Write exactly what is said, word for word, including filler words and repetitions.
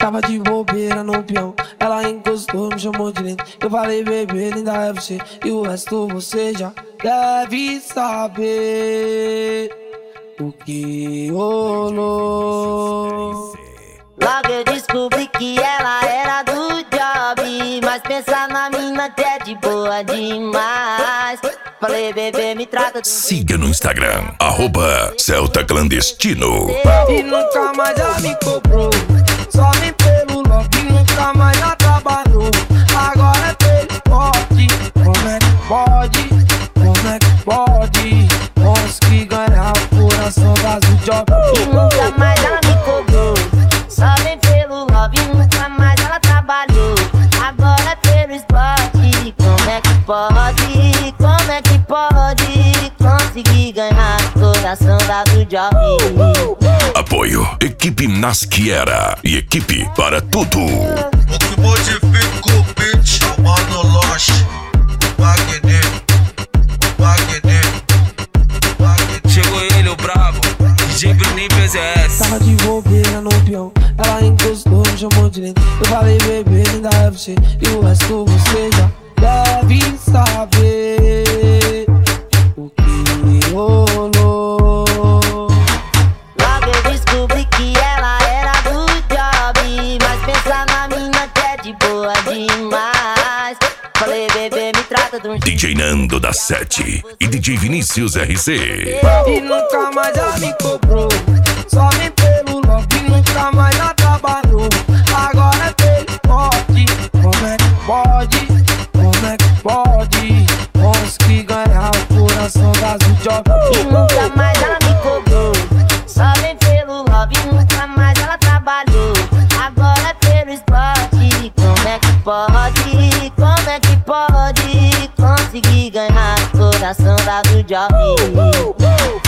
Tava de bobeira no peão, ela encostou, me chamou de lindo. Eu falei, bebê, linda é você, e o resto você já deve saber o que rolou. Logo eu descobri que ela era do job, mas pensa na mina que é de boa demais. Falei, bebê, me trata do... Siga no Instagram, arroba Celta Clandestino. E nunca mais ela me cobrou, só vem pelo love, nunca mais ela trabalhou. Agora é pelo forte, como é que pode, como é que pode? Consegui ganhar o coração das do job. E nunca mais ela me cobrou, só vem pelo love, nunca mais ela trabalhou. Agora é pelo esporte, como é que pode, como é que pode? Consegui ganhar o coração da do job. Apoio, equipe Nasquiera e equipe para tudo. O que modifica o beat chamado Lost. Wagner, Wagner, Wagner. Chegou ele, o brabo, D J Bruninho P Z S. Tava de bobeira no peão, ela encostou, me chamou de lindo. Eu falei, bebê, linda é você, e o resto você já deve saber o que rolou. Logo eu descobri que ela era do job, mas pensa na mina que é de boa demais. Falei, bebê, me trata de um D J Nando da Sete e D J Vinícius R C. E nunca mais ela me cobrou, só vem pelo love, nunca mais ela trabalhou. Agora é pelo forte, como é que pode, como é que pode? Consegui ganhar o coração das do job. E nunca mais ela me cobrou, só vem pelo love, nunca mais ela trabalhou. Agora é pelo esporte, como é que pode, como é que pode? Consegui ganhar o coração da do job.